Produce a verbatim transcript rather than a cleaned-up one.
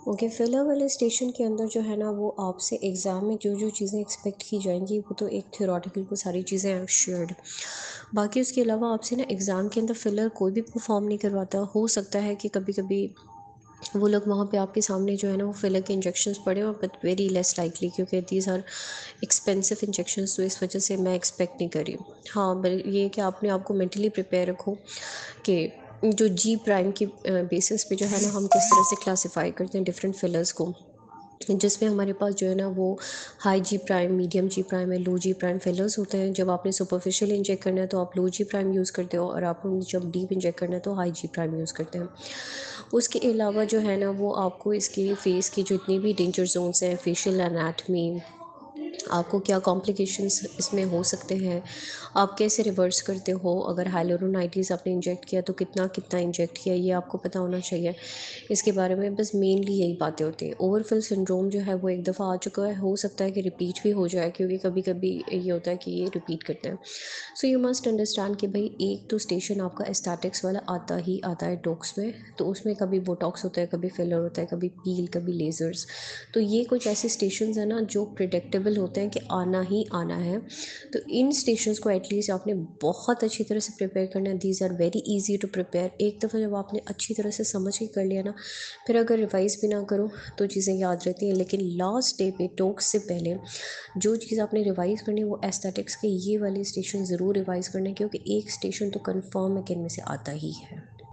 Okay, filler वाले station के अंदर जो है ना वो आपसे एग्ज़ाम में जो जो चीज़ें एक्सपेक्ट की जाएंगी वो तो एक थ्योरेटिकल को सारी चीज़ें आई श्योर्ड। बाकी उसके अलावा आपसे ना एग्ज़ाम के अंदर फिलर कोई भी परफॉर्म नहीं करवाता। हो सकता है कि कभी कभी वो लोग वहाँ पे आपके सामने जो है ना वो फिलर के इंजेक्शंस पड़े और बट वेरी लेस लाइकली, क्योंकि दीज आर एक्सपेंसिव इंजेक्शंस, तो इस वजह से मैं एक्सपेक्ट नहीं कर रही हूँ। हाँ, बल ये कि आपने आपको मेंटली प्रिपेयर रखो कि जो जी प्राइम की बेसिस पे जो है ना हम किस तरह से क्लासिफाई करते हैं डिफरेंट फिलर्स को, जिसमें हमारे पास जो है ना वो high G prime, medium G prime है, लो जी प्राइम फिलर्स होते हैं। जब आपने सुपरफिशियल इंजेक्ट करना है तो आप लो जी प्राइम यूज़ करते हो, और आपको जब डीप इंजेक्ट करना है तो हाई जी प्राइम यूज़ करते हैं। उसके अलावा जो है ना वो आपको इसके फेस की जितनी भी डेंजर जोन्स हैं, फेशियल एनाटमी, आपको क्या कॉम्प्लिकेशंस इसमें हो सकते हैं, आप कैसे रिवर्स करते हो, अगर हाइलोरोनाइटिस आपने इंजेक्ट किया तो कितना कितना इंजेक्ट किया, ये आपको पता होना चाहिए। इसके बारे में बस मेनली यही बातें होती हैं। ओवरफिल सिंड्रोम जो है वो एक दफ़ा आ चुका है, हो सकता है कि रिपीट भी हो जाए, क्योंकि कभी कभी ये होता है कि ये रिपीट करते हैं। सो यू मस्ट अंडरस्टैंड कि भाई एक तो स्टेशन आपका एस्थेटिक्स वाला आता ही आता है टॉक्स में, तो उसमें कभी बोटॉक्स होता है, कभी फिलर होता है, कभी पील, कभी लेज़र्स। तो ये कुछ ऐसे स्टेशंस हैं ना जो प्रिडिक्टेबल होते हैं कि आना ही आना है। तो इन स्टेशंस को एटलीस्ट आपने बहुत अच्छी तरह से प्रिपेयर करना है। These are very easy to prepare. एक दफ़ा जब आपने अच्छी तरह से समझ के कर लिया ना, फिर अगर रिवाइज़ भी ना करो तो चीज़ें याद रहती हैं। लेकिन लास्ट डे पे टॉक्स से पहले जो चीज़ आपने रिवाइज़ करनी है वो एस्थेटिक्स के ये वाले स्टेशन ज़रूर रिवाइज़ करने हैं, क्योंकि एक स्टेशन तो कंफर्म है कि इनमें से आता ही है।